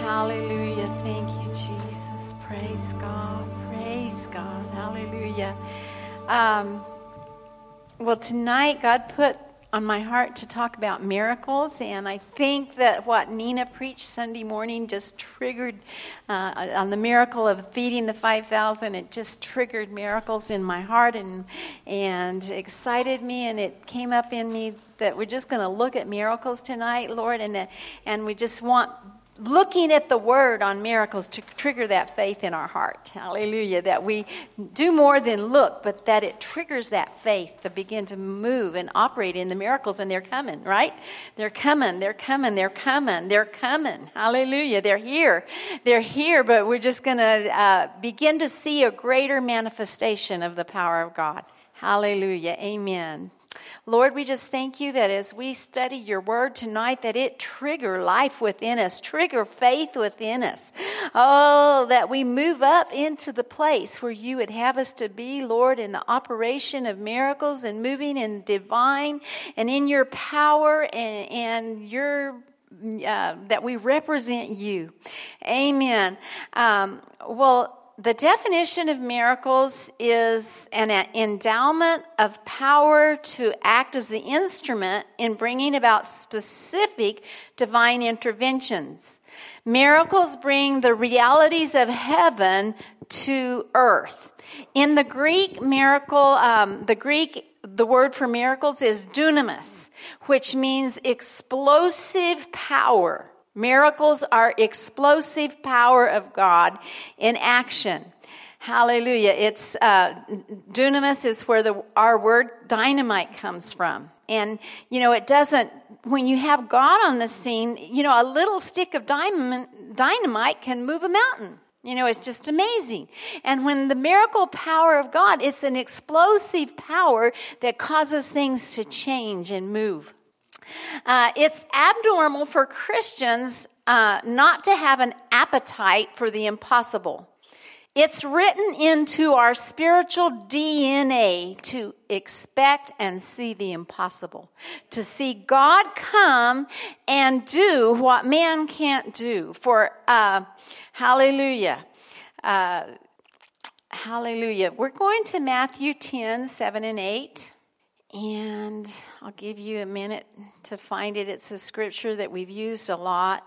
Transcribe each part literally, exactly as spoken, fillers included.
Hallelujah. Thank you, Jesus. Praise God. Praise God. Hallelujah. Um, well, tonight God put on my heart to talk about miracles, and I think that what Nina preached Sunday morning just triggered uh, on the miracle of feeding the five thousand. It just triggered miracles in my heart and and excited me, and it came up in me that we're just going to look at miracles tonight, Lord, and that, and we just want looking at the word on miracles to trigger that faith in our heart. Hallelujah. That we do more than look, but that it triggers that faith to begin to move and operate in the miracles. And they're coming, right? They're coming, they're coming, they're coming, they're coming. Hallelujah. They're here. They're here, but we're just going to uh, begin to see a greater manifestation of the power of God. Hallelujah. Amen. Lord, we just thank you that as we study your word tonight, that it trigger life within us, trigger faith within us. Oh, that we move up into the place where you would have us to be, Lord, in the operation of miracles and moving in divine and in your power and, and your uh, that we represent you. Amen. Um, well, the definition of miracles is an endowment of power to act as the instrument in bringing about specific divine interventions. Miracles bring the realities of heaven to earth. In the Greek miracle, um, the Greek, the word for miracles is dunamis, which means explosive power. Miracles are explosive power of God in action. Hallelujah. It's uh, dunamis is where the our word dynamite comes from. And, you know, it doesn't, when you have God on the scene, you know, a little stick of dynamite, dynamite can move a mountain. You know, it's just amazing. And when the miracle power of God, it's an explosive power that causes things to change and move. Uh, it's abnormal for Christians uh, not to have an appetite for the impossible. It's written into our spiritual D N A to expect and see the impossible, to see God come and do what man can't do. For uh, hallelujah, uh, hallelujah. We're going to Matthew ten, seven and eight. And I'll give you a minute to find it. It's a scripture that we've used a lot.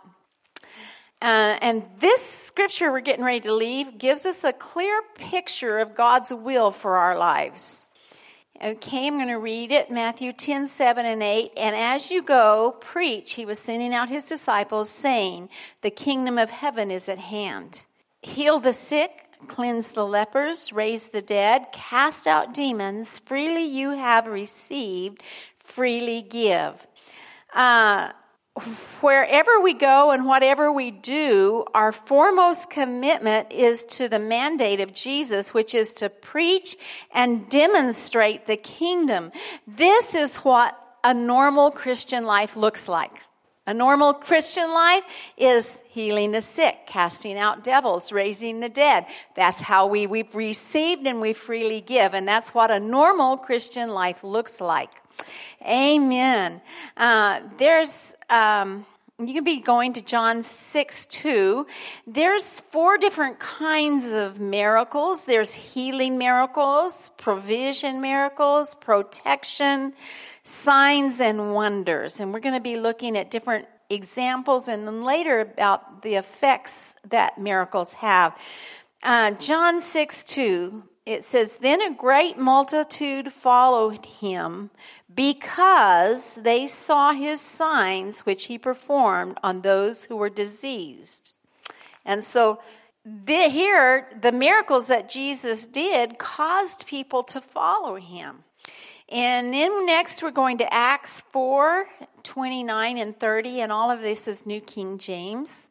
Uh, and this scripture we're getting ready to leave gives us a clear picture of God's will for our lives. Okay, I'm going to read it, Matthew ten, seven and eight. And as you go, preach, he was sending out his disciples, saying, the kingdom of heaven is at hand. Heal the sick, cleanse the lepers, raise the dead, cast out demons. Freely you have received, freely give. Uh, wherever we go and whatever we do, our foremost commitment is to the mandate of Jesus, which is to preach and demonstrate the kingdom. This is what a normal Christian life looks like. A normal Christian life is healing the sick, casting out devils, raising the dead. That's how we, we've received and we freely give. And that's what a normal Christian life looks like. Amen. Uh, there's, um, you can be going to John six two. There's four different kinds of miracles. There's healing miracles, provision miracles, protection, signs and wonders. And we're going to be looking at different examples and then later about the effects that miracles have. Uh, John six two, it says, then a great multitude followed him because they saw his signs which he performed on those who were diseased. And so the, here, the miracles that Jesus did caused people to follow him. And then next we're going to Acts four, twenty-nine and thirty, and all of this is New King James.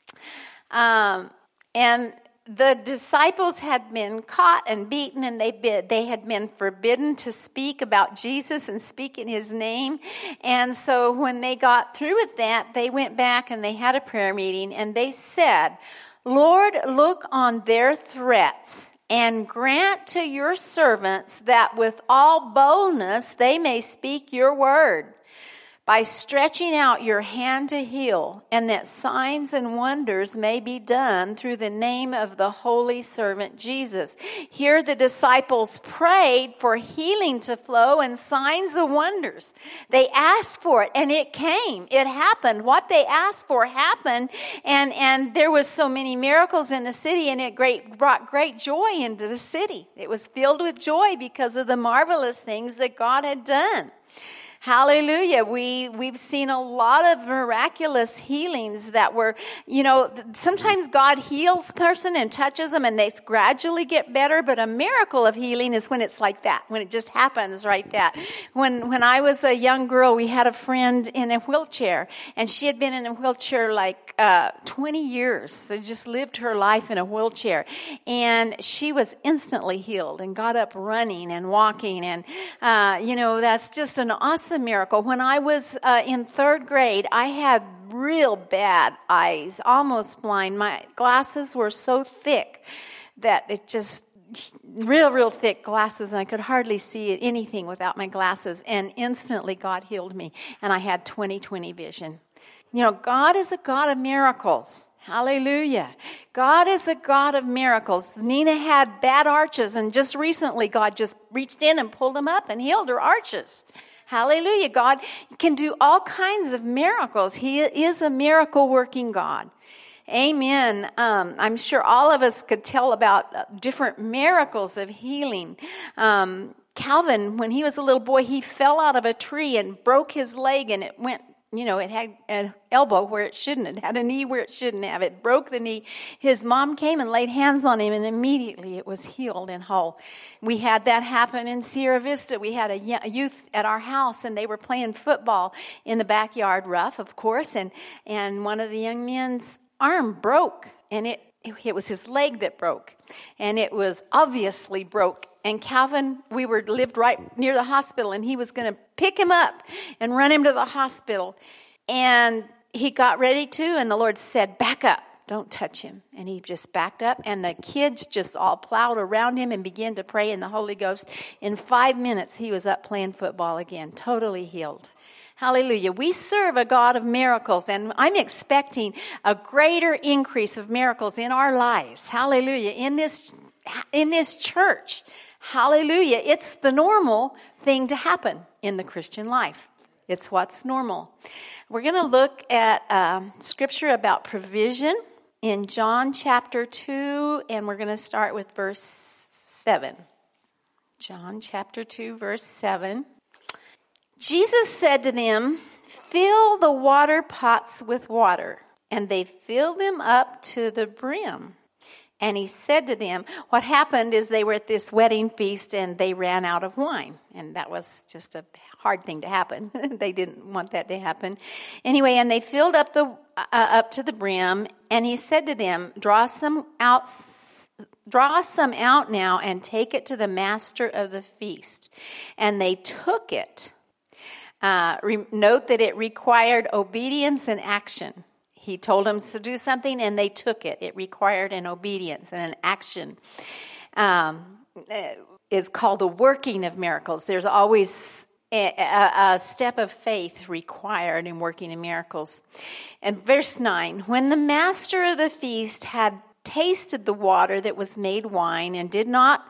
Um, and the disciples had been caught and beaten, and they been, they had been forbidden to speak about Jesus and speak in his name. And so when they got through with that, they went back and they had a prayer meeting, and they said, Lord, look on their threats and grant to your servants that with all boldness they may speak your word. by stretching out your hand to heal, and that signs and wonders may be done through the name of the holy servant Jesus. Here the disciples prayed for healing to flow and signs and wonders. They asked for it, and it came. It happened. What they asked for happened, and, and there was so many miracles in the city, and it great, brought great joy into the city. It was filled with joy because of the marvelous things that God had done. Hallelujah. We, we've seen a lot of miraculous healings that were, you know, sometimes God heals a person and touches them and they gradually get better, but a miracle of healing is when it's like that, when it just happens right that. When, when I was a young girl, we had a friend in a wheelchair, and she had been in a wheelchair like, uh, twenty years. So just lived her life in a wheelchair, and she was instantly healed and got up running and walking. And, uh, you know, that's just an awesome a miracle. When I was uh, in third grade, I had real bad eyes, almost blind. My glasses were so thick that it just, real, real thick glasses, and I could hardly see anything without my glasses. And instantly God healed me, and I had twenty twenty vision. You know, God is a God of miracles. Hallelujah. God is a God of miracles. Nina had bad arches, and just recently God just reached in and pulled them up and healed her arches. Hallelujah. God can do all kinds of miracles. He is a miracle-working God. Amen. Um, I'm sure all of us could tell about different miracles of healing. Um, Calvin, when he was a little boy, he fell out of a tree and broke his leg, and it went, you know, it had an elbow where it shouldn't. It had a knee where it shouldn't have. It broke the knee. His mom came and laid hands on him, and immediately it was healed and whole. We had that happen in Sierra Vista. We had a youth at our house, and they were playing football in the backyard, rough, of course, and, and one of the young men's arm broke, and it, it was his leg that broke, and it was obviously broke. And Calvin, we were lived right near the hospital, and he was going to pick him up and run him to the hospital. And he got ready to, and the Lord said, back up, don't touch him. And he just backed up, and the kids just all plowed around him and began to pray in the Holy Ghost. In five minutes, he was up playing football again, totally healed. Hallelujah. We serve a God of miracles, and I'm expecting a greater increase of miracles in our lives. Hallelujah. In this, in this church. Hallelujah. It's the normal thing to happen in the Christian life. It's what's normal. We're going to look at um, scripture about provision in John chapter two, and we're going to start with verse seven. John chapter two, verse seven. Jesus said to them, fill the water pots with water. And they filled them up to the brim. And he said to them, what happened is they were at this wedding feast and they ran out of wine. And that was just a hard thing to happen. They didn't want that to happen. Anyway, and they filled up the uh, up to the brim. And he said to them, draw some out, draw some out now and take it to the master of the feast. And they took it. Uh, re- note that it required obedience and action. He told them to do something, and they took it. It required an obedience and an action. Um, it's called the working of miracles. There's always a, a, a step of faith required in working in miracles. And verse nine, when the master of the feast had tasted the water that was made wine and did not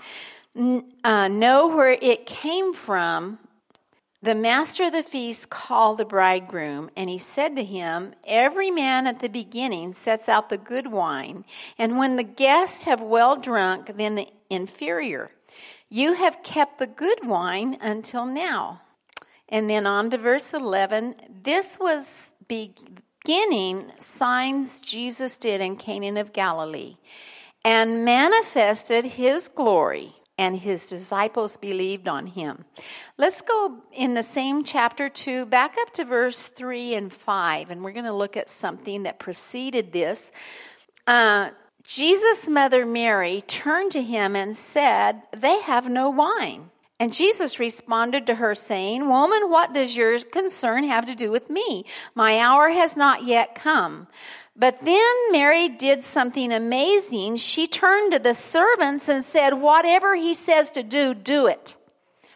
uh, know where it came from, the master of the feast called the bridegroom, and he said to him, every man at the beginning sets out the good wine, and when the guests have well drunk, then the inferior. You have kept the good wine until now. And then on to verse eleven. This was beginning signs Jesus did in Cana of Galilee, and manifested his glory, and his disciples believed on him. Let's go in the same chapter two, back up to verse three and five, and we're going to look at something that preceded this. Uh, Jesus' mother Mary turned to him and said, they have no wine. And Jesus responded to her saying, woman, what does your concern have to do with me? My hour has not yet come. But then Mary did something amazing. She turned to the servants and said, whatever he says to do, do it.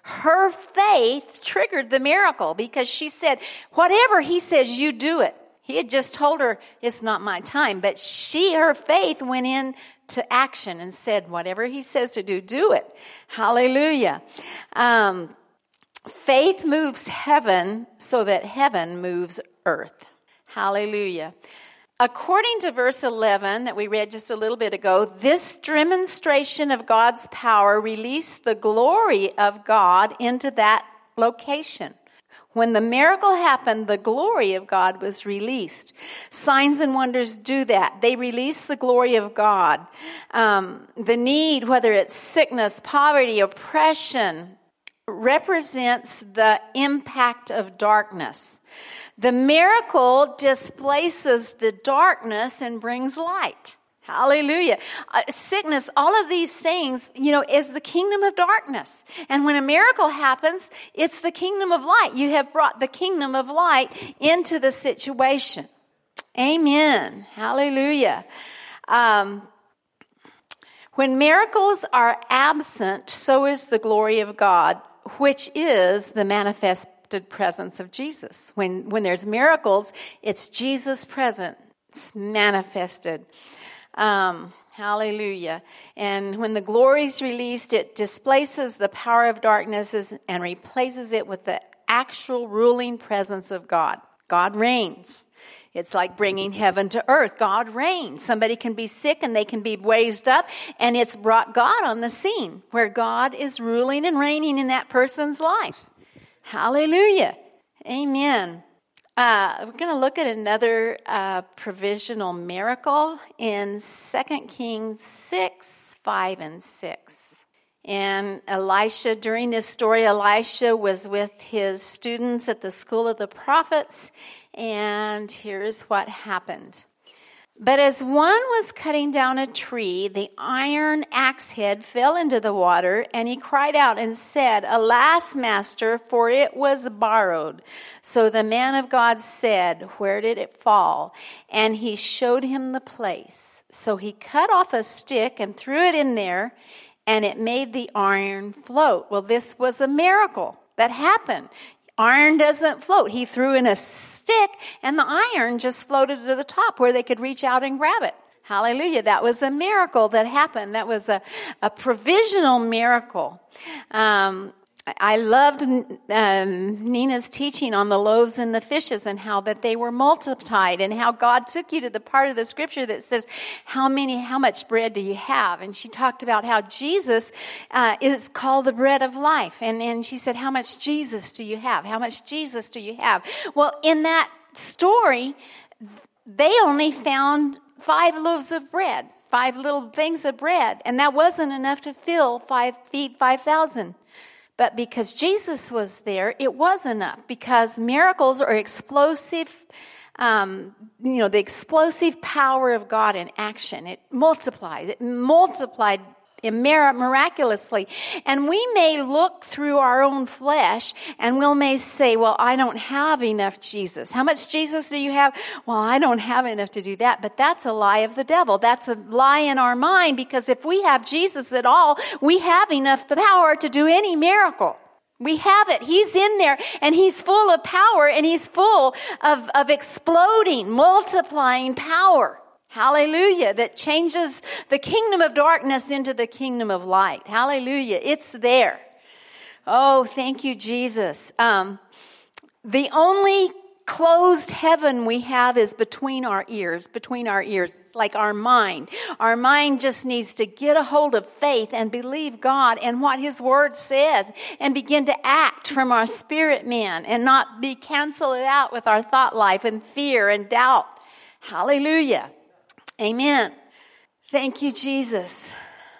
Her faith triggered the miracle because she said, whatever he says, you do it. He had just told her, it's not my time. But she, her faith went into action and said, whatever he says to do, do it. Hallelujah. Um, faith moves heaven so that heaven moves earth. Hallelujah. According to verse eleven that we read just a little bit ago, this demonstration of God's power released the glory of God into that location. When the miracle happened, the glory of God was released. Signs and wonders do that. They release the glory of God. Um, the need, whether it's sickness, poverty, oppression, represents the impact of darkness. The miracle displaces the darkness and brings light. Hallelujah. Uh, sickness, all of these things, you know, is the kingdom of darkness. And when a miracle happens, it's the kingdom of light. You have brought the kingdom of light into the situation. Amen. Hallelujah. Um, when miracles are absent, so is the glory of God, which is the manifested presence of Jesus. When, when there's miracles, it's Jesus present. It's manifested. Um, hallelujah. And when the glory is released, it displaces the power of darkness and replaces it with the actual ruling presence of God. God reigns. It's like bringing heaven to earth. God reigns. Somebody can be sick and they can be raised up, and it's brought God on the scene where God is ruling and reigning in that person's life. Hallelujah. Amen. Uh, we're going to look at another uh, provisional miracle in Second Kings six, five, and six. And Elisha, during this story, Elisha was with his students at the school of the prophets, and here's what happened. But as one was cutting down a tree, the iron axe head fell into the water, and he cried out and said, "Alas, master, for it was borrowed." So the man of God said, "Where did it fall?" And he showed him the place. So he cut off a stick and threw it in there, and it made the iron float. Well, this was a miracle that happened. Iron doesn't float. He threw in a stick, and the iron just floated to the top where they could reach out and grab it. Hallelujah. That was a miracle that happened. That was a, a provisional miracle. Um, I loved um, Nina's teaching on the loaves and the fishes and how that they were multiplied, and how God took you to the part of the scripture that says, how many, how much bread do you have? And she talked about how Jesus uh, is called the bread of life. And, and she said, how much Jesus do you have? How much Jesus do you have? Well, in that story, they only found five loaves of bread, five little things of bread. And that wasn't enough to fill five, feed five thousand. But because Jesus was there, it was enough. Because miracles are explosive, um, you know, the explosive power of God in action. It multiplied. It multiplied miraculously. And we may look through our own flesh, and we'll may say, well, I don't have enough Jesus. How much Jesus do you have? Well, I don't have enough to do that. But that's a lie of the devil. That's a lie in our mind, because if we have Jesus at all, we have enough power to do any miracle. We have it. He's in there, and he's full of power, and he's full of, of exploding, multiplying power. Hallelujah. That changes the kingdom of darkness into the kingdom of light. Hallelujah. It's there. Oh, thank you, Jesus. Um, the only closed heaven we have is between our ears, between our ears, it's like our mind. Our mind just needs to get a hold of faith and believe God and what his word says, and begin to act from our spirit man, and not be canceled out with our thought life and fear and doubt. Hallelujah. Amen. Thank you, Jesus.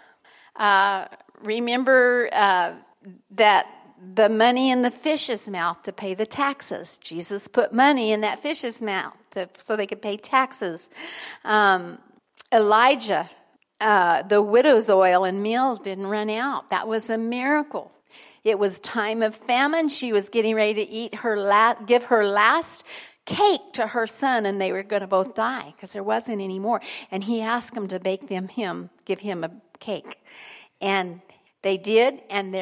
Uh, remember uh, that the money in the fish's mouth to pay the taxes. Jesus put money in that fish's mouth to, so they could pay taxes. Um, Elijah, uh, the widow's oil and meal didn't run out. That was a miracle. It was time of famine. She was getting ready to eat her la- give her last cake to her son, and they were going to both die because there wasn't any more. And he asked them to bake them him, give him a cake. And they did, and there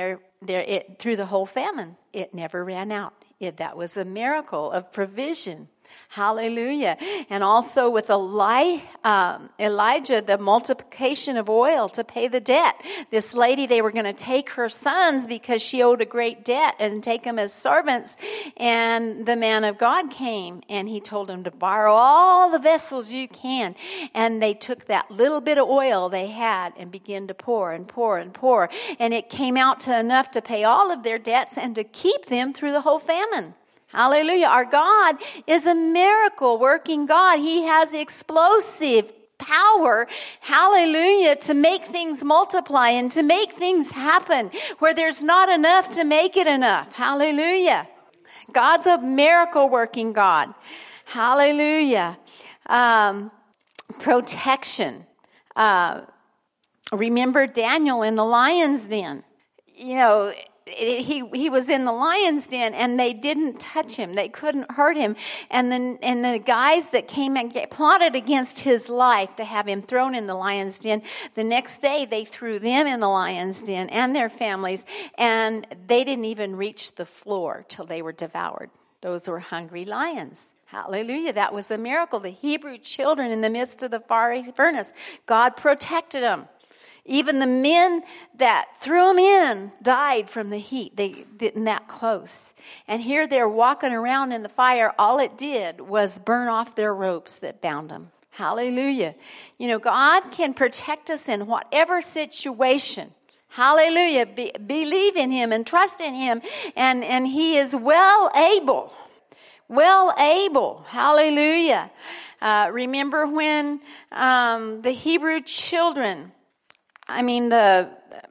there, it, through the whole famine, it never ran out. It, that was a miracle of provision. Hallelujah. And also with Eli, um, Elijah, the multiplication of oil to pay the debt. This lady, they were going to take her sons because she owed a great debt and take them as servants. And the man of God came and he told them to borrow all the vessels you can. And they took that little bit of oil they had and began to pour and pour and pour. And it came out to enough to pay all of their debts and to keep them through the whole famine. Hallelujah. Our God is a miracle working God. He has explosive power, hallelujah, to make things multiply and to make things happen where there's not enough to make it enough. Hallelujah. God's a miracle working God. Hallelujah. Um, protection. Uh, remember Daniel in the lion's den. You know, He he was in the lion's den and they didn't touch him. They couldn't hurt him. And then and the guys that came and get, plotted against his life to have him thrown in the lion's den, the next day they threw them in the lion's den and their families. And they didn't even reach the floor till they were devoured. Those were hungry lions. Hallelujah. That was a miracle. The Hebrew children in the midst of the fiery furnace, God protected them. Even the men that threw them in died from the heat. They didn't that close. And here they're walking around in the fire. All it did was burn off their ropes that bound them. Hallelujah. You know, God can protect us in whatever situation. Hallelujah. Be, believe in him and trust in him. And, and he is well able. Well able. Hallelujah. Uh, remember when um, the Hebrew children... I mean, the,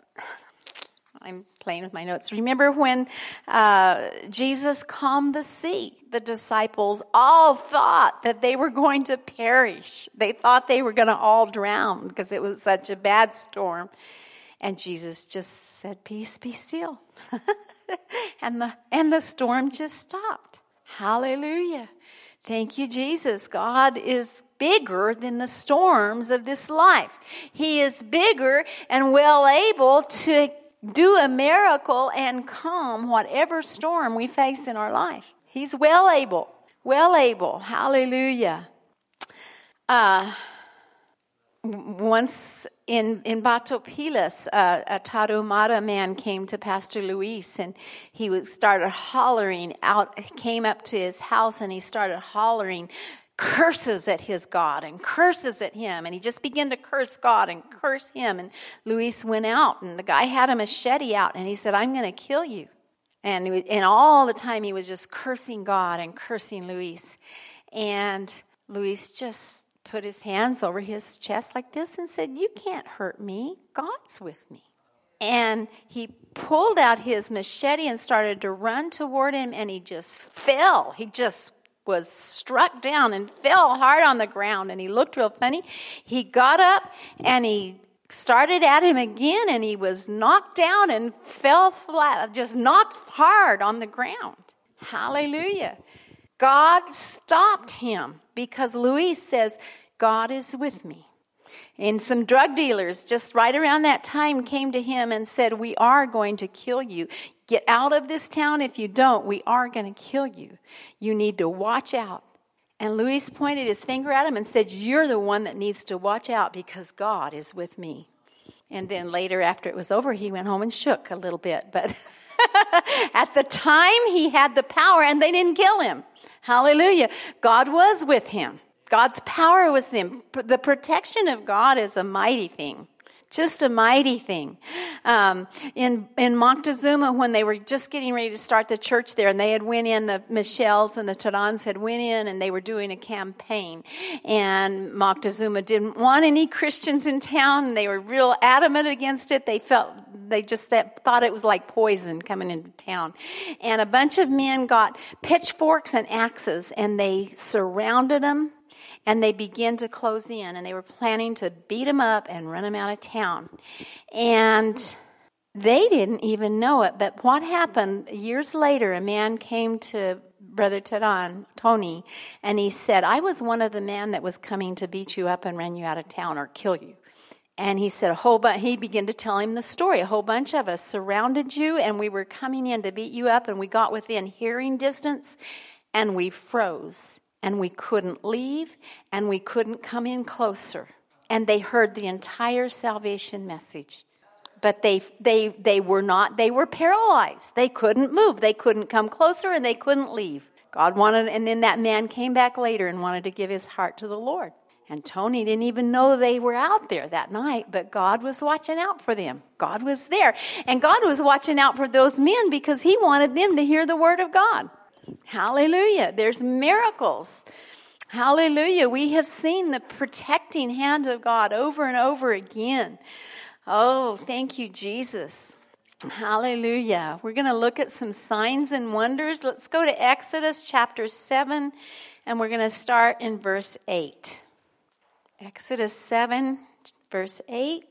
I'm playing with my notes. Remember when uh, Jesus calmed the sea? The disciples all thought that they were going to perish. They thought they were going to all drown because it was such a bad storm. And Jesus just said, peace, be still. and the and the storm just stopped. Hallelujah. Thank you, Jesus. God is bigger than the storms of this life. He is bigger and well able to do a miracle and calm whatever storm we face in our life. He's well able. Well able. Hallelujah. Uh, once in, in Batopilas, uh, a Tarahumara man came to Pastor Luis and he started hollering out, came up to his house and he started hollering curses at his God and curses at him. And he just began to curse God and curse him. And Luis went out and the guy had a machete out and he said, I'm going to kill you. And, and all the time he was just cursing God and cursing Luis. And Luis just put his hands over his chest like this and said, you can't hurt me. God's with me. And he pulled out his machete and started to run toward him and he just fell. He just was struck down and fell hard on the ground and he looked real funny. He got up and he started at him again and he was knocked down and fell flat, just knocked hard on the ground. Hallelujah. God stopped him because Luis says, God is with me. And some drug dealers just right around that time came to him and said, we are going to kill you. Get out of this town. If you don't, we are going to kill you. You need to watch out. And Luis pointed his finger at him and said, you're the one that needs to watch out because God is with me. And then later after it was over, he went home and shook a little bit. But at the time, he had the power and they didn't kill him. Hallelujah. God was with him. God's power was him. The protection of God is a mighty thing. Just a mighty thing. Um, in in Moctezuma, when they were just getting ready to start the church there, and they had went in, the Michelles and the Tarans had went in, and they were doing a campaign. And Moctezuma didn't want any Christians in town, and they were real adamant against it. They felt, they just that, thought it was like poison coming into town. And a bunch of men got pitchforks and axes, and they surrounded them. And they began to close in, and they were planning to beat him up and run him out of town. And they didn't even know it. But what happened, years later, a man came to Brother Taran, Tony, and he said, I was one of the men that was coming to beat you up and run you out of town or kill you. And he said, a whole bunch, he began to tell him the story. A whole bunch of us surrounded you, and we were coming in to beat you up, and we got within hearing distance, and we froze, and we couldn't leave, and we couldn't come in closer. And they heard the entire salvation message. But they they they were not, they were paralyzed. They couldn't move. They couldn't come closer, and they couldn't leave. God wanted, and then that man came back later and wanted to give his heart to the Lord. And Tony didn't even know they were out there that night, but God was watching out for them. God was there. And God was watching out for those men because he wanted them to hear the word of God. Hallelujah. There's miracles. Hallelujah. We have seen the protecting hand of God over and over again. Oh, thank you, Jesus. Hallelujah. We're going to look at some signs and wonders. Let's go to Exodus chapter seven, and we're going to start in verse eight. Exodus seven, verse eight.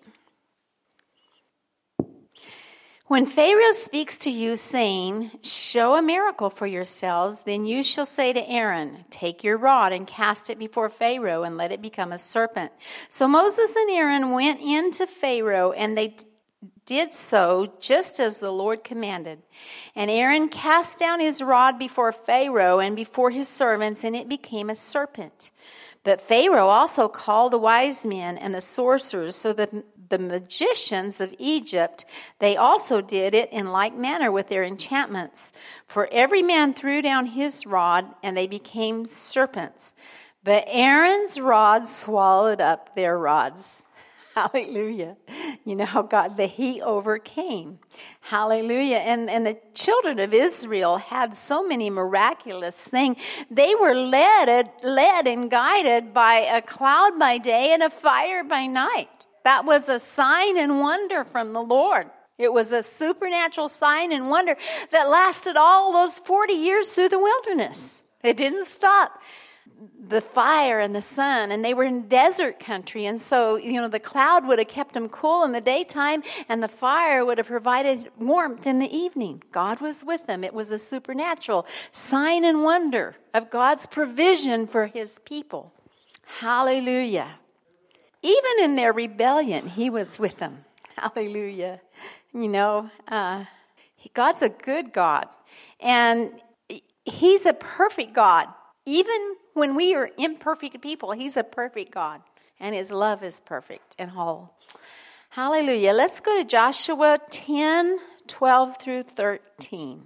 When Pharaoh speaks to you, saying, show a miracle for yourselves, then you shall say to Aaron, take your rod and cast it before Pharaoh, and let it become a serpent. So Moses and Aaron went in to Pharaoh, and they did so just as the Lord commanded. And Aaron cast down his rod before Pharaoh and before his servants, and it became a serpent. But Pharaoh also called the wise men and the sorcerers, so that the magicians of Egypt, they also did it in like manner with their enchantments. For every man threw down his rod, and they became serpents. But Aaron's rod swallowed up their rods. Hallelujah. You know how God, that he overcame. Hallelujah. And, and the children of Israel had so many miraculous things. They were led, led and guided by a cloud by day and a fire by night. That was a sign and wonder from the Lord. It was a supernatural sign and wonder that lasted all those forty years through the wilderness. It didn't stop. The fire and the sun, and they were in desert country, and so, you know, the cloud would have kept them cool in the daytime, and the fire would have provided warmth in the evening. God was with them. It was a supernatural sign and wonder of God's provision for his people. Hallelujah. Even in their rebellion, he was with them. Hallelujah. You know, uh, God's a good God, and he's a perfect God. Even when we are imperfect people, he's a perfect God, and his love is perfect and whole. Hallelujah. Let's go to Joshua ten, twelve through thirteen.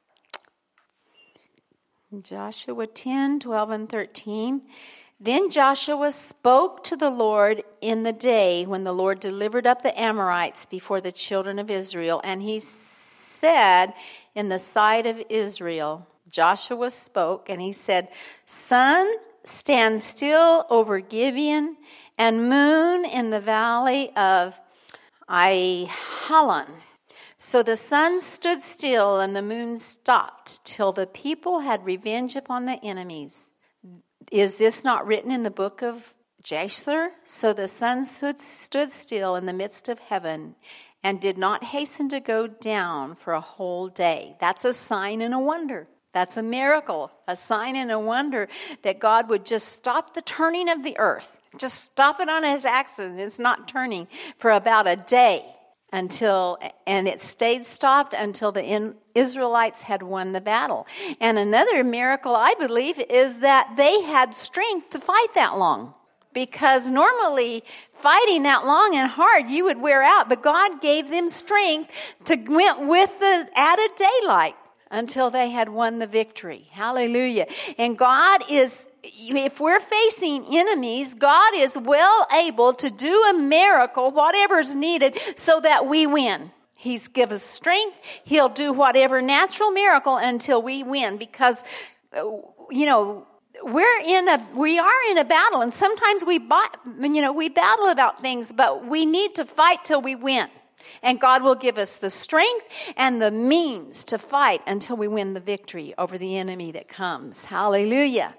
Joshua ten, twelve and thirteen. Then Joshua spoke to the Lord in the day when the Lord delivered up the Amorites before the children of Israel, and he said in the sight of Israel, Joshua spoke, and he said, sun, stand still over Gibeon, and moon in the valley of Aijalon. So the sun stood still, and the moon stopped, till the people had revenge upon the enemies. Is this not written in the book of Jasher? So the sun stood, stood still in the midst of heaven, and did not hasten to go down for a whole day. That's a sign and a wonder. That's a miracle, a sign and a wonder that God would just stop the turning of the earth. Just stop it on its axis. It's not turning for about a day until, and it stayed stopped until the Israelites had won the battle. And another miracle, I believe, is that they had strength to fight that long. Because normally fighting that long and hard, you would wear out. But God gave them strength to went with the added daylight until they had won the victory. Hallelujah. And God is, if we're facing enemies, God is well able to do a miracle, whatever's needed, so that we win. He's give us strength. He'll do whatever natural miracle until we win. Because, you know, we're in a, we are in a battle, and sometimes we, you know, we battle about things, but we need to fight till we win. And God will give us the strength and the means to fight until we win the victory over the enemy that comes. Hallelujah.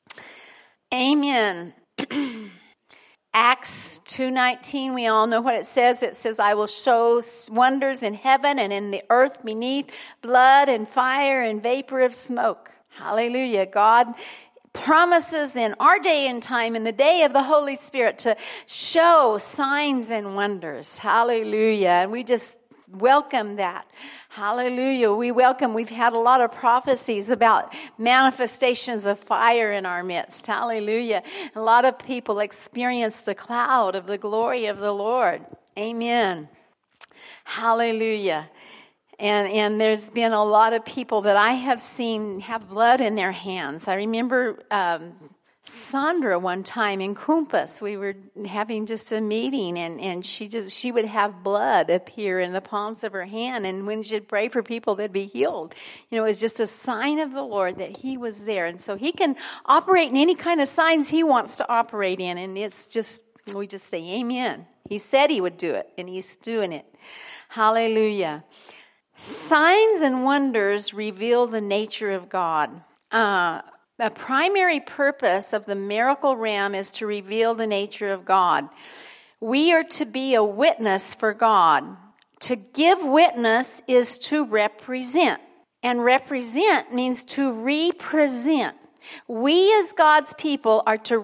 Amen. Acts two nineteen, we all know what it says. It says, I will show wonders in heaven and in the earth beneath, blood and fire and vapor of smoke. Hallelujah. God promises in our day and time, in the day of the Holy Spirit, to show signs and wonders. Hallelujah. And we just welcome that. Hallelujah. We welcome, we've had a lot of prophecies about manifestations of fire in our midst. Hallelujah. A lot of people experience the cloud of the glory of the Lord. Amen. Hallelujah. And and there's been a lot of people that I have seen have blood in their hands. I remember um, Sandra one time in Compass. We were having just a meeting, and, and she just she would have blood appear in the palms of her hand. And when she'd pray for people, they'd be healed. You know, it was just a sign of the Lord that He was there. And so He can operate in any kind of signs He wants to operate in. And it's just, we just say, amen. He said He would do it, and He's doing it. Hallelujah. Signs and wonders reveal the nature of God. Uh, the primary purpose of the miracle realm is to reveal the nature of God. We are to be a witness for God. To give witness is to represent. And represent means to represent. We as God's people are to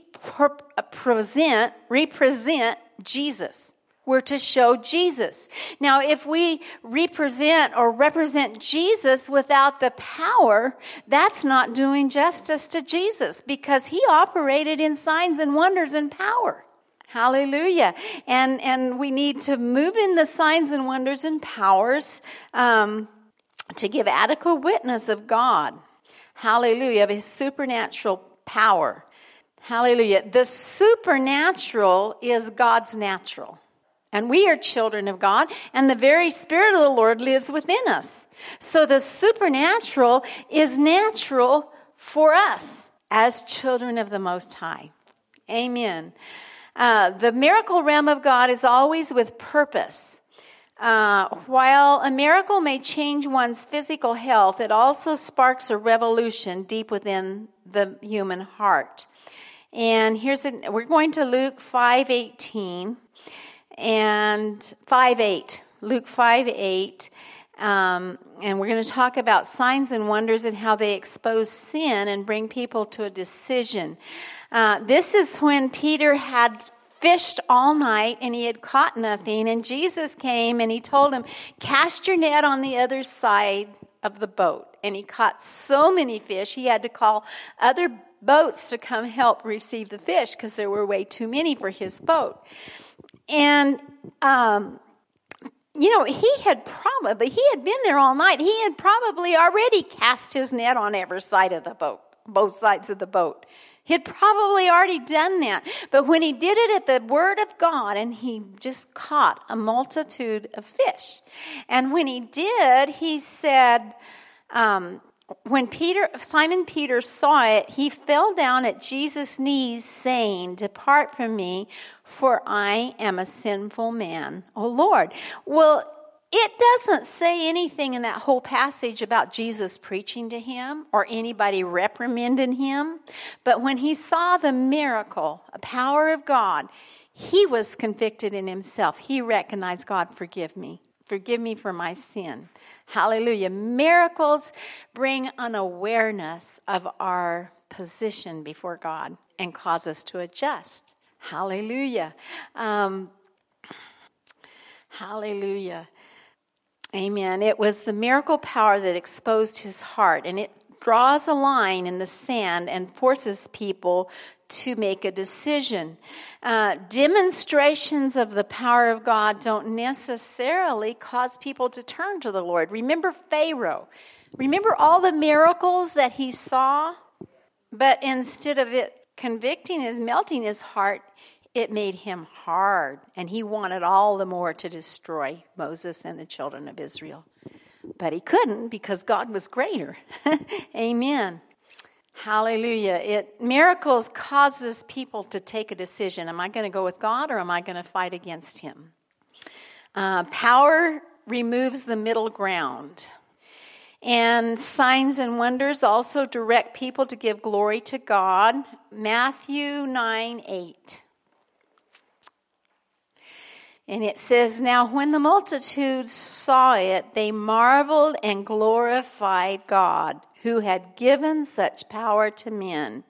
represent, represent Jesus. We're to show Jesus. Now, if we represent or represent Jesus without the power, that's not doing justice to Jesus, because He operated in signs and wonders and power. Hallelujah. And and we need to move in the signs and wonders and powers um, to give adequate witness of God. Hallelujah. Of His supernatural power. Hallelujah. The supernatural is God's natural. And we are children of God, and the very Spirit of the Lord lives within us. So the supernatural is natural for us as children of the Most High. Amen. Uh, the miracle realm of God is always with purpose. Uh, while a miracle may change one's physical health, it also sparks a revolution deep within the human heart. And here's a, we're going to Luke five eighteen. And five eight, Luke five eight, um, and we're going to talk about signs and wonders and how they expose sin and bring people to a decision. Uh, this is when Peter had fished all night and he had caught nothing, and Jesus came and He told him, cast your net on the other side of the boat. And he caught so many fish, he had to call other boats to come help receive the fish because there were way too many for his boat. And, um, you know, he had probably, he had been there all night. He had probably already cast his net on every side of the boat, both sides of the boat. He had probably already done that. But when he did it at the word of God, and he just caught a multitude of fish. And when he did, he said, um, when Peter, Simon Peter saw it, he fell down at Jesus' knees, saying, depart from me, for I am a sinful man, O Lord. Well, it doesn't say anything in that whole passage about Jesus preaching to him or anybody reprimanding him. But when he saw the miracle, a power of God, he was convicted in himself. He recognized, God, forgive me. Forgive me for my sin. Hallelujah. Miracles bring an awareness of our position before God and cause us to adjust. Hallelujah. Um, hallelujah. Amen. It was the miracle power that exposed his heart, and it draws a line in the sand and forces people to make a decision. Uh, demonstrations of the power of God don't necessarily cause people to turn to the Lord. Remember Pharaoh. Remember all the miracles that he saw? But instead of it convicting his, melting his heart, it made him hard. And he wanted all the more to destroy Moses and the children of Israel. But he couldn't because God was greater. Amen. Hallelujah. It miracles causes people to take a decision. Am I going to go with God, or am I going to fight against him? Uh, power removes the middle ground. And signs and wonders also direct people to give glory to God. Matthew nine eight. And it says, now when the multitude saw it, they marveled and glorified God, who had given such power to men.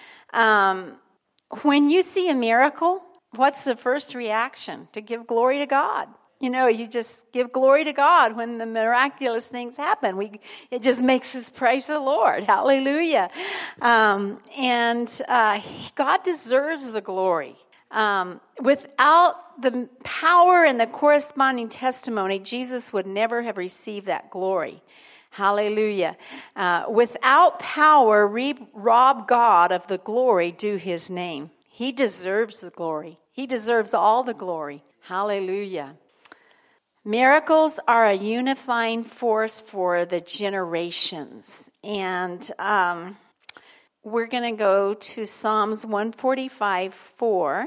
Um, when you see a miracle, what's the first reaction? To give glory to God. You know, you just give glory to God when the miraculous things happen. We, it just makes us praise the Lord. Hallelujah. Um, and uh, God deserves the glory. Um, without the power and the corresponding testimony, Jesus would never have received that glory. Hallelujah. Uh, without power, re- rob God of the glory due his name. He deserves the glory. He deserves all the glory. Hallelujah. Miracles are a unifying force for the generations. And um, we're going to go to Psalms one forty-five, four.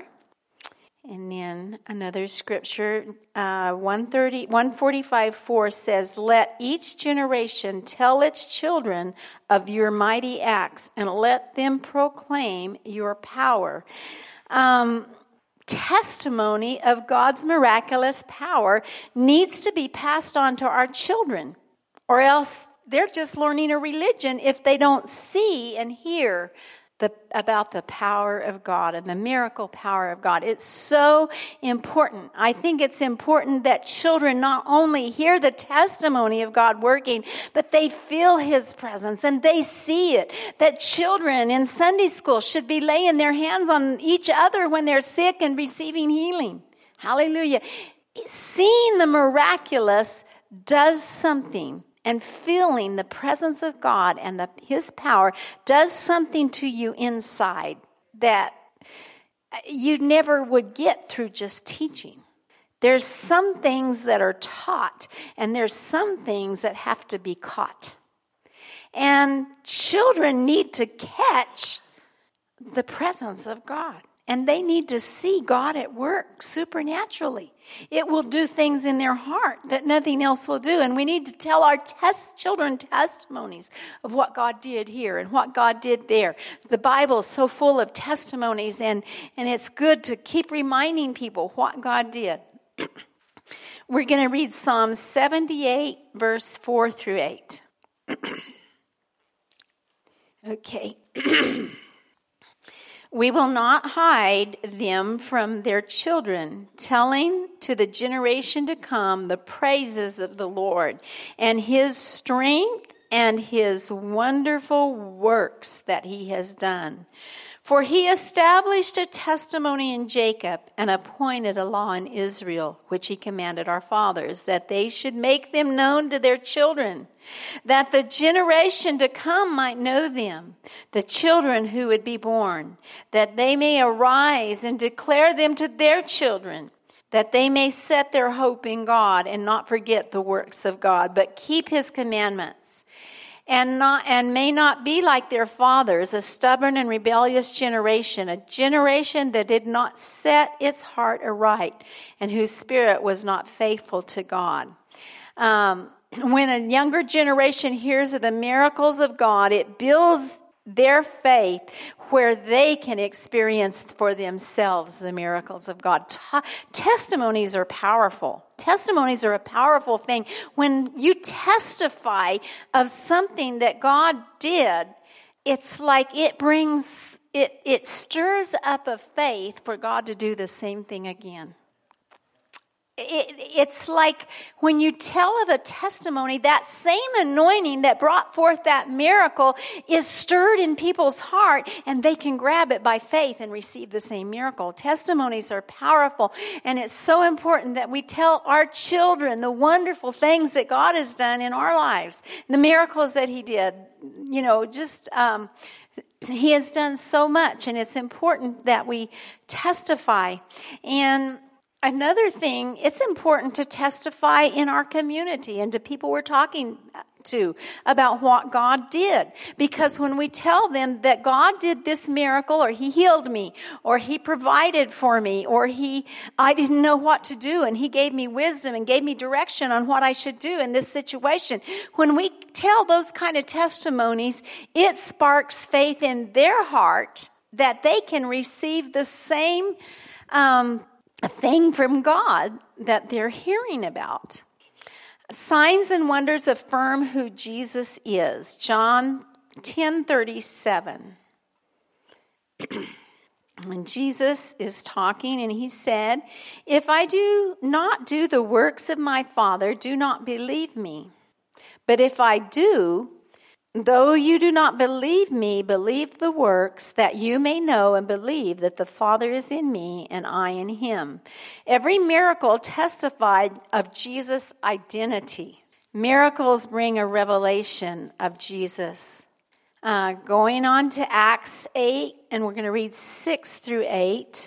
And then another scripture, uh, one thirty, one forty-five, four says, "Let each generation tell its children of your mighty acts, and let them proclaim your power." Um, testimony of God's miraculous power needs to be passed on to our children, or else they're just learning a religion if they don't see and hear The, about the power of God and the miracle power of God. It's so important. I think it's important that children not only hear the testimony of God working, but they feel his presence and they see it. That children in Sunday school should be laying their hands on each other when they're sick and receiving healing. Hallelujah. Seeing the miraculous does something. And feeling the presence of God and the, his power does something to you inside that you never would get through just teaching. There's some things that are taught, and there's some things that have to be caught. And children need to catch the presence of God. And they need to see God at work supernaturally. It will do things in their heart that nothing else will do. And we need to tell our test children testimonies of what God did here and what God did there. The Bible is so full of testimonies, and, and it's good to keep reminding people what God did. We're going to read Psalm seventy-eight, verse four through eight. Okay. "We will not hide them from their children, telling to the generation to come the praises of the Lord and his strength and his wonderful works that he has done. For he established a testimony in Jacob and appointed a law in Israel, which he commanded our fathers, that they should make them known to their children, that the generation to come might know them, the children who would be born, that they may arise and declare them to their children, that they may set their hope in God and not forget the works of God, but keep his commandments. And not and may not be like their fathers, a stubborn and rebellious generation, a generation that did not set its heart aright, and whose spirit was not faithful to God." Um, when a younger generation hears of the miracles of God, it builds their faith where they can experience for themselves the miracles of God. T- testimonies are powerful. Testimonies are a powerful thing. When you testify of something that God did, it's like it brings, it, it stirs up a faith for God to do the same thing again. It, it's like when you tell of a testimony, that same anointing that brought forth that miracle is stirred in people's heart, and they can grab it by faith and receive the same miracle. Testimonies are powerful, and it's so important that we tell our children the wonderful things that God has done in our lives, the miracles that he did. You know, just um, he has done so much, and it's important that we testify. And another thing, it's important to testify in our community and to people we're talking to about what God did. Because when we tell them that God did this miracle, or he healed me, or he provided for me, or he, I didn't know what to do, and he gave me wisdom and gave me direction on what I should do in this situation. When we tell those kind of testimonies, it sparks faith in their heart that they can receive the same um, thing from God that they're hearing about. Signs and wonders affirm who Jesus is. John ten thirty-seven. When Jesus is talking, and he said, "If I do not do the works of my Father, do not believe me. But if I do, though you do not believe me, believe the works, that you may know and believe that the Father is in me and I in him." Every miracle testified of Jesus' identity. Miracles bring a revelation of Jesus. Uh, going on to Acts eight, and we're going to read six through eight.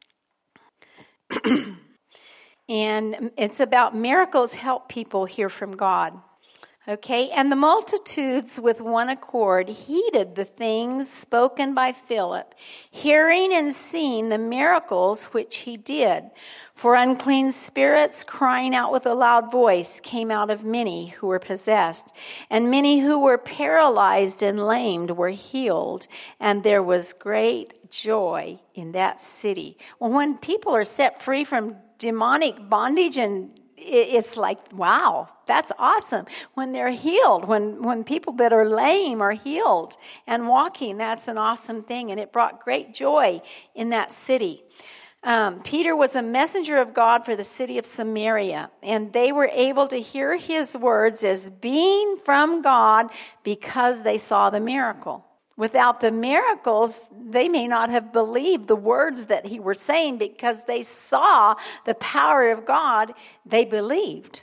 And it's about miracles help people hear from God. Okay, and the multitudes with one accord heeded the things spoken by Philip, hearing and seeing the miracles which he did. For unclean spirits, crying out with a loud voice, came out of many who were possessed, and many who were paralyzed and lamed were healed, and there was great joy in that city. Well, when people are set free from demonic bondage, and it's like, wow, that's awesome. When they're healed, when, when people that are lame are healed and walking, that's an awesome thing. And it brought great joy in that city. Um, Peter was a messenger of God for the city of Samaria, and they were able to hear his words as being from God because they saw the miracle. Without the miracles, they may not have believed the words that he was saying because they saw the power of God. They believed.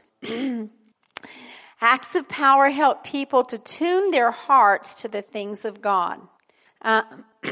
Acts of power help people to tune their hearts to the things of God. Uh,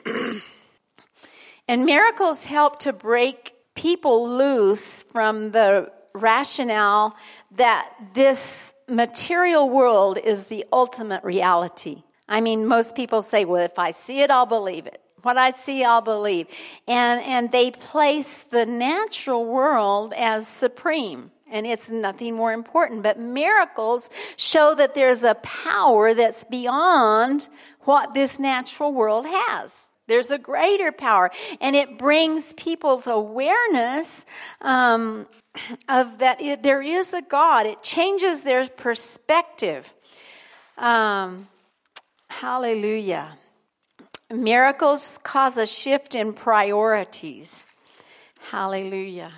and miracles help to break people loose from the rationale that this material world is the ultimate reality. I mean, most people say, well, if I see it, I'll believe it. What I see, I'll believe. And and they place the natural world as supreme. And it's nothing more important. But miracles show that there's a power that's beyond what this natural world has. There's a greater power. And it brings people's awareness um, of that it, there is a God. It changes their perspective. Um Hallelujah. Miracles cause a shift in priorities. Hallelujah.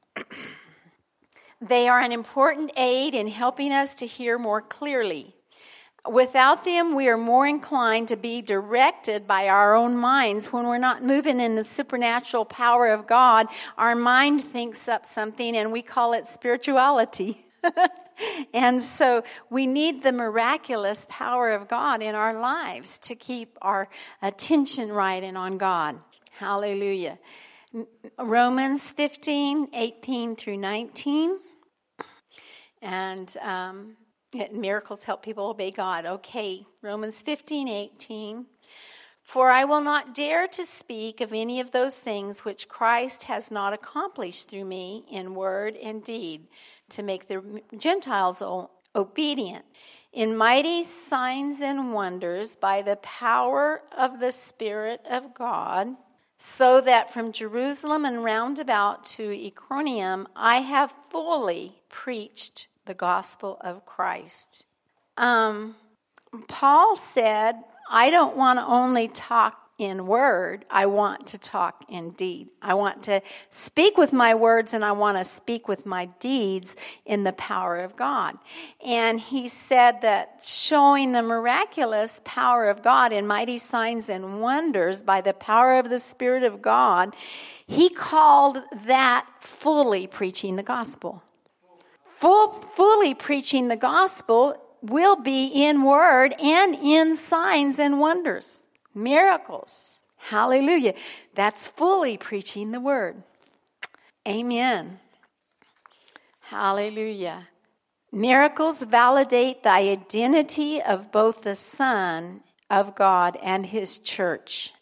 They are an important aid in helping us to hear more clearly. Without them, we are more inclined to be directed by our own minds. When we're not moving in the supernatural power of God, our mind thinks up something and we call it spirituality. And so we need the miraculous power of God in our lives to keep our attention right and on God. Hallelujah. Romans fifteen, eighteen through nineteen. And um, miracles help people obey God. Okay, Romans fifteen, eighteen. For I will not dare to speak of any of those things which Christ has not accomplished through me in word and deed, to make the Gentiles obedient in mighty signs and wonders by the power of the Spirit of God, so that from Jerusalem and round about to Iconium I have fully preached the gospel of Christ. Um, Paul said, I don't want to only talk in word, I want to talk in deed. I want to speak with my words and I want to speak with my deeds in the power of God. And he said that showing the miraculous power of God in mighty signs and wonders by the power of the Spirit of God, he called that fully preaching the gospel. Full, fully preaching the gospel will be in word and in signs and wonders. Miracles. Hallelujah. That's fully preaching the word. Amen. Hallelujah. Miracles validate the identity of both the Son of God and his church.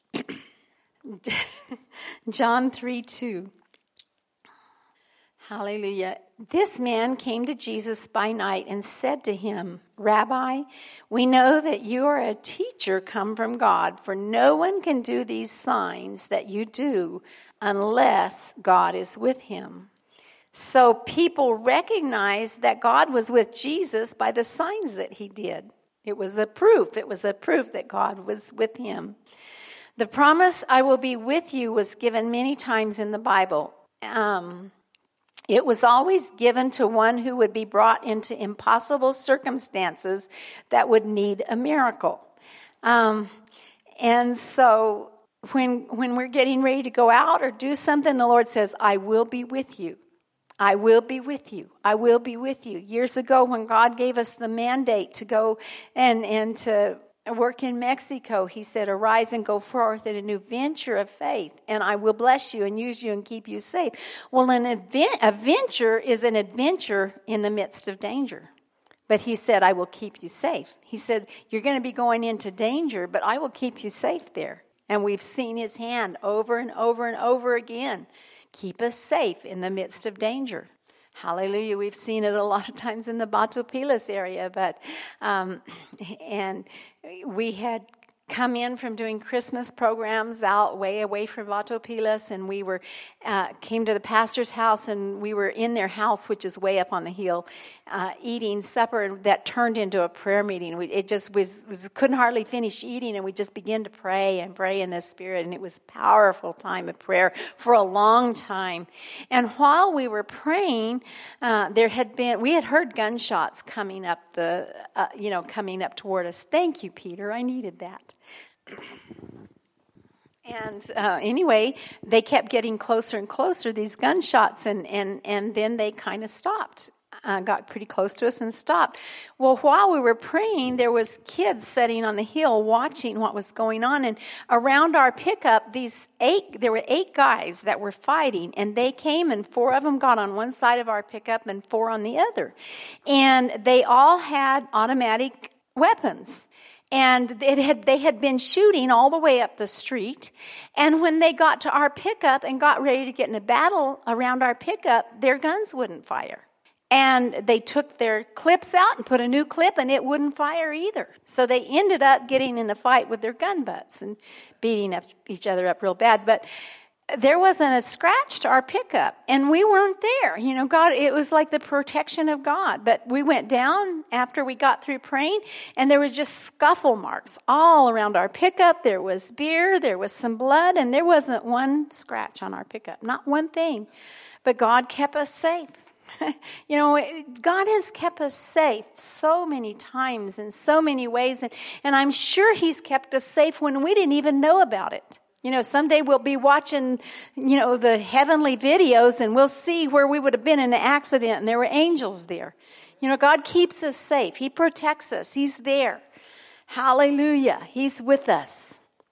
John three two. Hallelujah. This man came to Jesus by night and said to him, Rabbi, we know that you are a teacher come from God, for no one can do these signs that you do unless God is with him. So people recognized that God was with Jesus by the signs that he did. It was a proof. It was a proof that God was with him. The promise, I will be with you, was given many times in the Bible. Um, it was always given to one who would be brought into impossible circumstances that would need a miracle. Um, and so when, when we're getting ready to go out or do something, the Lord says, I will be with you. I will be with you. I will be with you. Years ago when God gave us the mandate to go and, and to work in Mexico, he said, arise and go forth in a new venture of faith, and I will bless you and use you and keep you safe. Well, an advent, a venture is an adventure in the midst of danger. But he said, I will keep you safe. He said, you're going to be going into danger, but I will keep you safe there. And we've seen his hand over and over and over again. Keep us safe in the midst of danger. Hallelujah. We've seen it a lot of times in the Bato Pilas area, but um, and we had come in from doing Christmas programs out way away from Bato Pilas, and we were uh, came to the pastor's house, and we were in their house, which is way up on the hill, uh, eating supper, and that turned into a prayer meeting. We, it just was, was couldn't hardly finish eating, and we just began to pray and pray in the Spirit, and it was a powerful time of prayer for a long time. And while we were praying, uh, there had been we had heard gunshots coming up the uh, you know coming up toward us. Thank you, Peter. I needed that. And uh, anyway, they kept getting closer and closer, these gunshots, and, and, and then they kind of stopped, uh, got pretty close to us and stopped. Well, while we were praying, there was kids sitting on the hill watching what was going on, and around our pickup, these eight, there were eight guys that were fighting, and they came, and four of them got on one side of our pickup and four on the other. And they all had automatic weapons. And it had, they had been shooting all the way up the street. And when they got to our pickup and got ready to get in a battle around our pickup, their guns wouldn't fire. And they took their clips out and put a new clip, and it wouldn't fire either. So they ended up getting in a fight with their gun butts and beating up each other up real bad. But there wasn't a scratch to our pickup, and we weren't there. You know, God, it was like the protection of God. But we went down after we got through praying, and there was just scuffle marks all around our pickup. There was beer, there was some blood, and there wasn't one scratch on our pickup, not one thing. But God kept us safe. You know, God has kept us safe so many times in so many ways, and, and I'm sure he's kept us safe when we didn't even know about it. You know, someday we'll be watching, you know, the heavenly videos, and we'll see where we would have been in an accident and there were angels there. You know, God keeps us safe. He protects us. He's there. Hallelujah. He's with us.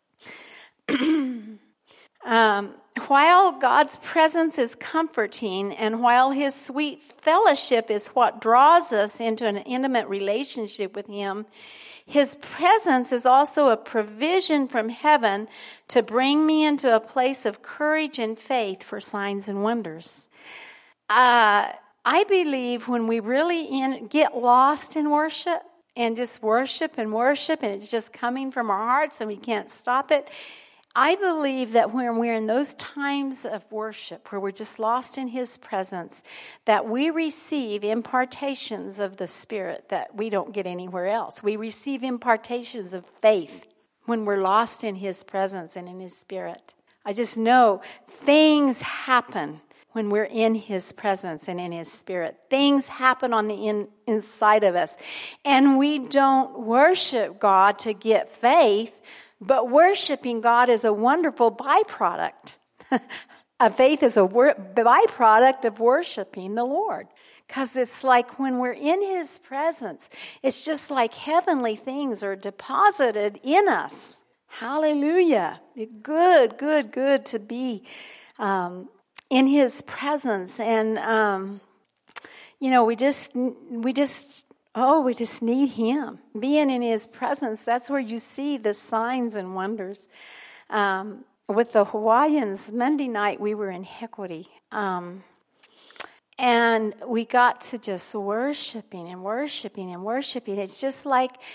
um, while God's presence is comforting, and while his sweet fellowship is what draws us into an intimate relationship with him, his presence is also a provision from heaven to bring me into a place of courage and faith for signs and wonders. Uh, I believe when we really in, get lost in worship and just worship and worship, and it's just coming from our hearts and we can't stop it, I believe that when we're in those times of worship where we're just lost in his presence, that we receive impartations of the Spirit that we don't get anywhere else. We receive impartations of faith when we're lost in his presence and in his Spirit. I just know things happen when we're in his presence and in his Spirit. Things happen on the in, inside of us. And we don't worship God to get faith, but worshiping God is a wonderful byproduct. A faith is a wor- byproduct of worshiping the Lord. Because it's like when we're in his presence, it's just like heavenly things are deposited in us. Hallelujah. Good, good, good to be um, in his presence. And, um, you know, we just, we just, Oh, we just need him. Being in his presence, that's where you see the signs and wonders. Um, with the Hawaiians, Monday night we were in Hecate. Um, and we got to just worshiping and worshiping and worshiping. It's just like,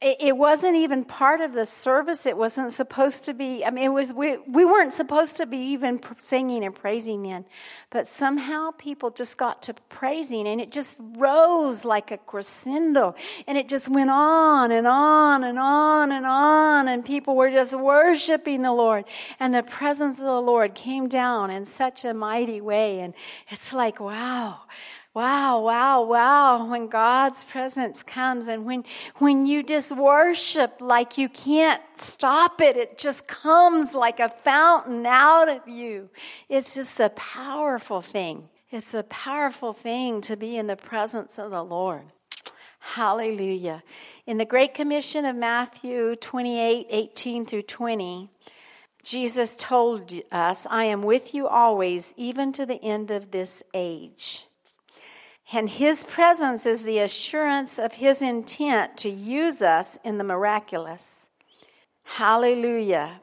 it, it wasn't even part of the service. It wasn't supposed to be. I mean, it was. We we weren't supposed to be even singing and praising then, but somehow people just got to praising, and it just rose like a crescendo, and it just went on and on and on and on, and people were just worshiping the Lord, and the presence of the Lord came down in such a mighty way, and it's like, wow. Wow, wow, wow, when God's presence comes and when when you just worship like you can't stop it, it just comes like a fountain out of you. It's just a powerful thing. It's a powerful thing to be in the presence of the Lord. Hallelujah. In the Great Commission of Matthew twenty-eight, eighteen through twenty, Jesus told us, I am with you always, even to the end of this age. And his presence is the assurance of his intent to use us in the miraculous. Hallelujah.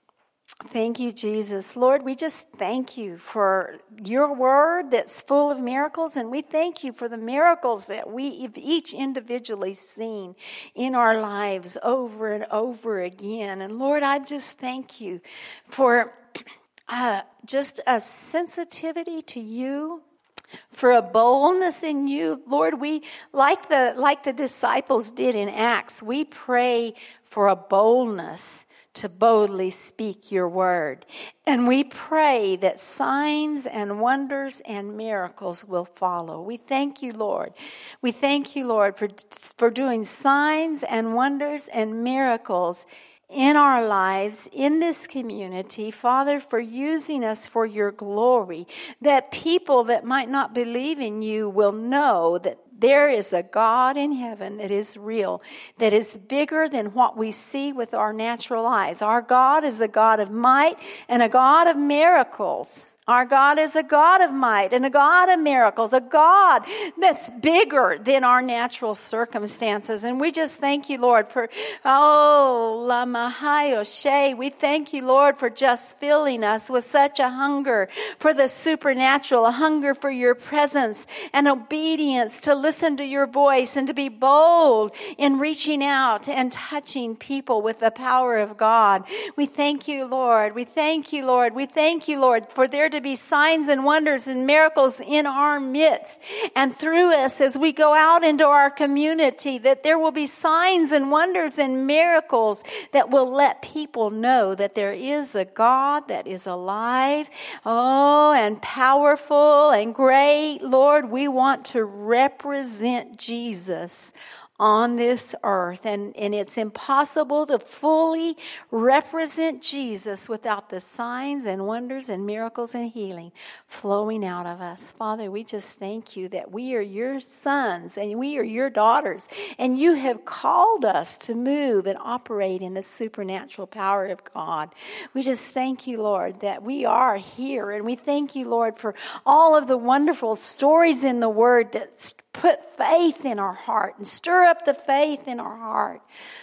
Thank you, Jesus. Lord, we just thank you for your word that's full of miracles, and we thank you for the miracles that we have each individually seen in our lives over and over again. And Lord, I just thank you for uh, just a sensitivity to you, for a boldness in you. Lord, we, like the, like the disciples did in Acts, we pray for a boldness to boldly speak your word. And we pray that signs and wonders and miracles will follow. We thank you, Lord. We thank you, Lord, for, for doing signs and wonders and miracles in our lives, in this community, Father, for using us for your glory, that people that might not believe in you will know that there is a God in heaven that is real, that is bigger than what we see with our natural eyes. Our God is a God of might and a God of miracles. Our God is a God of might and a God of miracles, a God that's bigger than our natural circumstances. And we just thank you, Lord, for, oh, La Mahai Oshe. We thank you, Lord, for just filling us with such a hunger for the supernatural, a hunger for your presence and obedience to listen to your voice and to be bold in reaching out and touching people with the power of God. We thank you, Lord. We thank you, Lord. We thank you, Lord, for there to be signs and wonders and miracles in our midst and through us as we go out into our community, that there will be signs and wonders and miracles that will let people know that there is a God that is alive, oh, and powerful and great. Lord, we want to represent Jesus on this earth, and, and it's impossible to fully represent Jesus without the signs and wonders and miracles and healing flowing out of us. Father, we just thank you that we are your sons and we are your daughters, and you have called us to move and operate in the supernatural power of God. We just thank you, Lord, that we are here, and we thank you, Lord, for all of the wonderful stories in the Word that put faith in our heart and stir up the faith in our heart.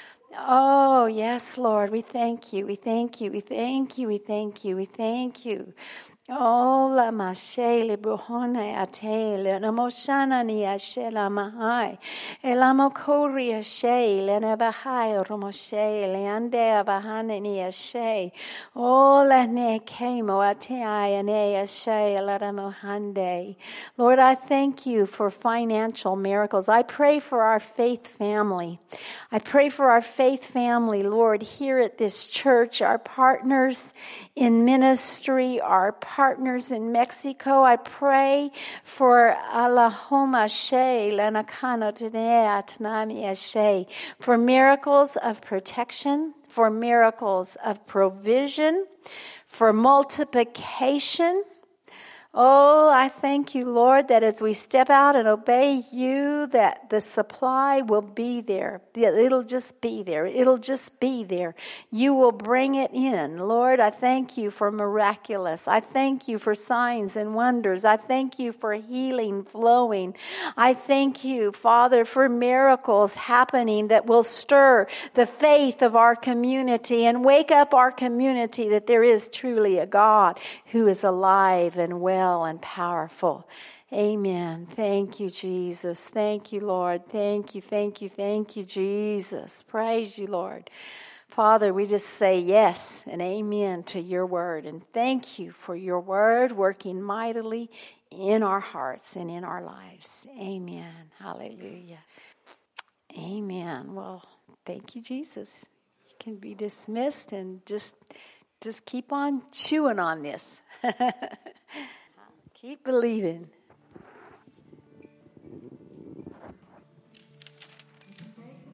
Oh, yes, Lord, we thank you. We thank you. We thank you. We thank you. We thank you. Oh, la mashe le buhone ate le namoshana ni ashe la mahai elamo kori ashe le nebahai romoshe le ande abahane ni ashe oh la ne kemo ate ane ashe la ramohande. Lord, I thank you for financial miracles. I pray for our faith family. I pray for our faith family, Lord, here at this church, our partners in ministry, our partners in Mexico. I pray for Allahoma She, Lanakano Tinea Tanami Ashe, for miracles of protection, for miracles of provision, for multiplication. Oh, I thank you, Lord, that as we step out and obey you, that the supply will be there. It'll just be there. It'll just be there. You will bring it in. Lord, I thank you for miraculous. I thank you for signs and wonders. I thank you for healing flowing. I thank you, Father, for miracles happening that will stir the faith of our community and wake up our community that there is truly a God who is alive and well and powerful. powerful. Amen. Thank you, Jesus. Thank you, Lord. Thank you, thank you, thank you, Jesus. Praise you, Lord. Father, we just say yes and amen to your word. And thank you for your word working mightily in our hearts and in our lives. Amen. Hallelujah. Amen. Well, thank you, Jesus. You can be dismissed and just just keep on chewing on this. Keep believing.